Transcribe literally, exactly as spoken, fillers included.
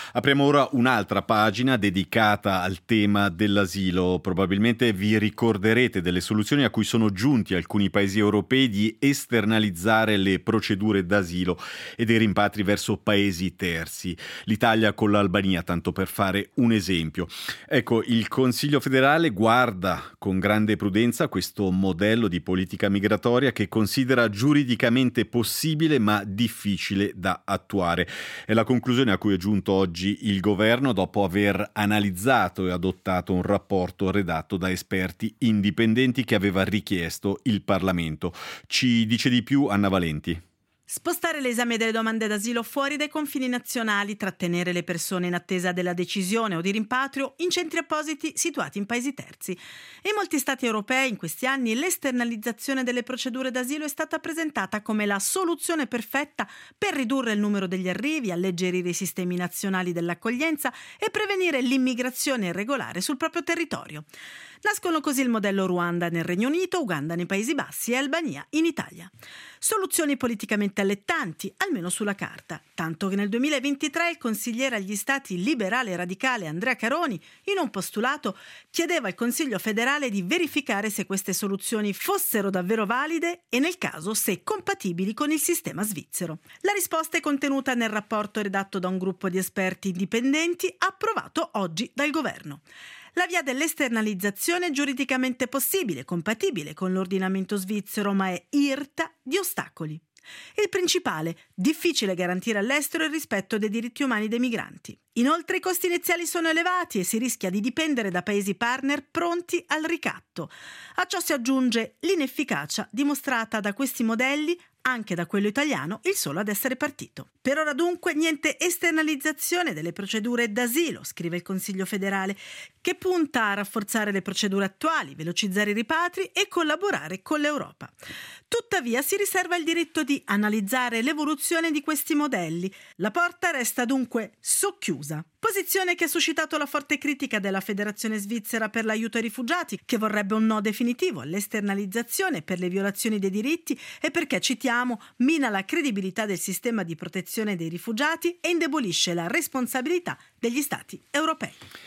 Apriamo ora un'altra pagina dedicata al tema dell'asilo. Probabilmente vi ricorderete delle soluzioni a cui sono giunti alcuni paesi europei di esternalizzare le procedure d'asilo e dei rimpatri verso paesi terzi. L'Italia con l'Albania, tanto per fare un esempio. Ecco, il Consiglio federale guarda con grande prudenza questo modello di politica migratoria che considera giuridicamente possibile ma difficile da attuare. È la conclusione a cui è giunto oggi il governo dopo aver analizzato e adottato un rapporto redatto da esperti indipendenti che aveva richiesto il Parlamento. Ci dice di più Anna Valenti. Spostare l'esame delle domande d'asilo fuori dai confini nazionali, trattenere le persone in attesa della decisione o di rimpatrio in centri appositi situati in paesi terzi. In molti stati europei in questi anni l'esternalizzazione delle procedure d'asilo è stata presentata come la soluzione perfetta per ridurre il numero degli arrivi, alleggerire i sistemi nazionali dell'accoglienza e prevenire l'immigrazione irregolare sul proprio territorio. Nascono così il modello Ruanda nel Regno Unito, Uganda nei Paesi Bassi e Albania in Italia. Soluzioni politicamente allettanti, almeno sulla carta, tanto che nel duemilaventitré il consigliere agli stati liberale e radicale Andrea Caroni, in un postulato, chiedeva al Consiglio federale di verificare se queste soluzioni fossero davvero valide e nel caso se compatibili con il sistema svizzero. La risposta è contenuta nel rapporto redatto da un gruppo di esperti indipendenti approvato oggi dal governo. La via dell'esternalizzazione è giuridicamente possibile, compatibile con l'ordinamento svizzero, ma è irta di ostacoli. Il principale, difficile garantire all'estero il rispetto dei diritti umani dei migranti. Inoltre i costi iniziali sono elevati e si rischia di dipendere da paesi partner pronti al ricatto. A ciò si aggiunge l'inefficacia dimostrata da questi modelli, anche da quello italiano, il solo ad essere partito. Per ora dunque niente esternalizzazione delle procedure d'asilo, scrive il Consiglio federale, che punta a rafforzare le procedure attuali, velocizzare i ripatri e collaborare con l'Europa. Tuttavia si riserva il diritto di analizzare l'evoluzione di questi modelli. La porta resta dunque socchiusa. Posizione che ha suscitato la forte critica della Federazione Svizzera per l'aiuto ai rifugiati, che vorrebbe un no definitivo all'esternalizzazione per le violazioni dei diritti e perché, citiamo, mina la credibilità del sistema di protezione dei rifugiati e indebolisce la responsabilità degli Stati europei.